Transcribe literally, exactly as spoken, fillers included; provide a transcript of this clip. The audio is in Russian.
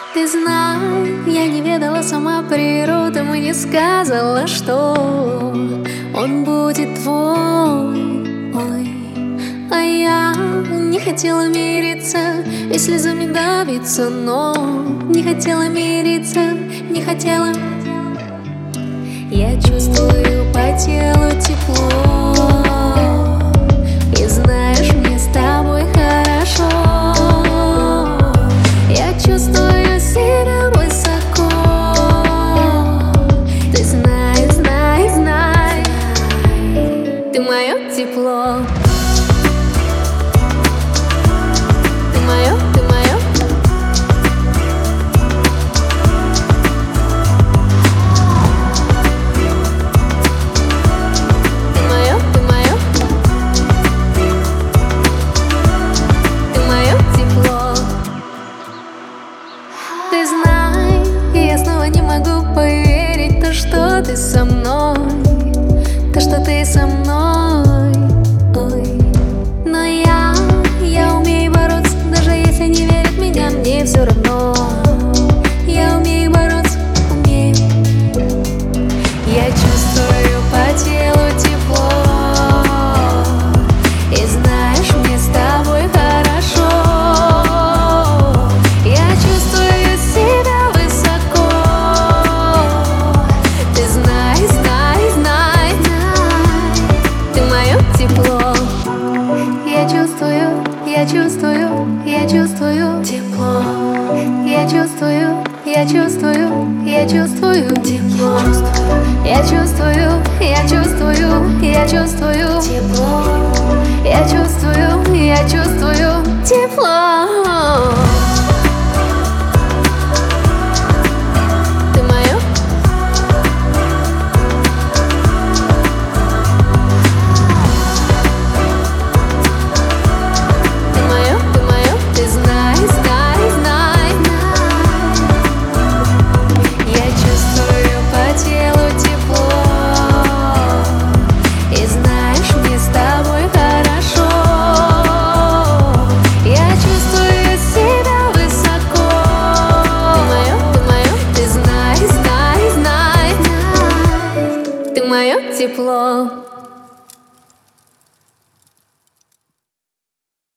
Ты знай, я не ведала сама природы, мне не сказала, что он будет твой. Ой. А я не хотела мириться и слезами давиться, но не хотела мириться, не хотела. Я чувствую по телу тепло, и знаешь, мне с тобой хорошо. Я чувствую себя высоко. Ты знай, знай, знай, ты мое тепло. Ты мое, ты мое. Ты мое, ты мое. Ты мое тепло. Ты знай, я снова не могу поверить, то, что ты со мной, то, что ты со мной. Ой. Но я, я умею бороться, даже если не верят в меня, мне все равно. Я умею бороться, умею. Я чувствую по телу тепло, и знаешь, мне с тобой хорошо. Я чувствую себя высоко. Ты знай, знай, знай, ты мое тепло. Я чувствую, я чувствую, я чувствую тепло. Я чувствую, я чувствую, я чувствую тепло. Я чувствую, я чувствую, я чувствую тепло. Я чувствую, я чувствую тепло. Ты мое. Ты мое, ты мое. Ты знай, знай, знай. Я чувствую по телу тепло, и знаешь, мне с тобой хорошо. Я чувствую себя высоко. Ты мое, ты мое. Ты знай, знай, знай, ты мое тепло.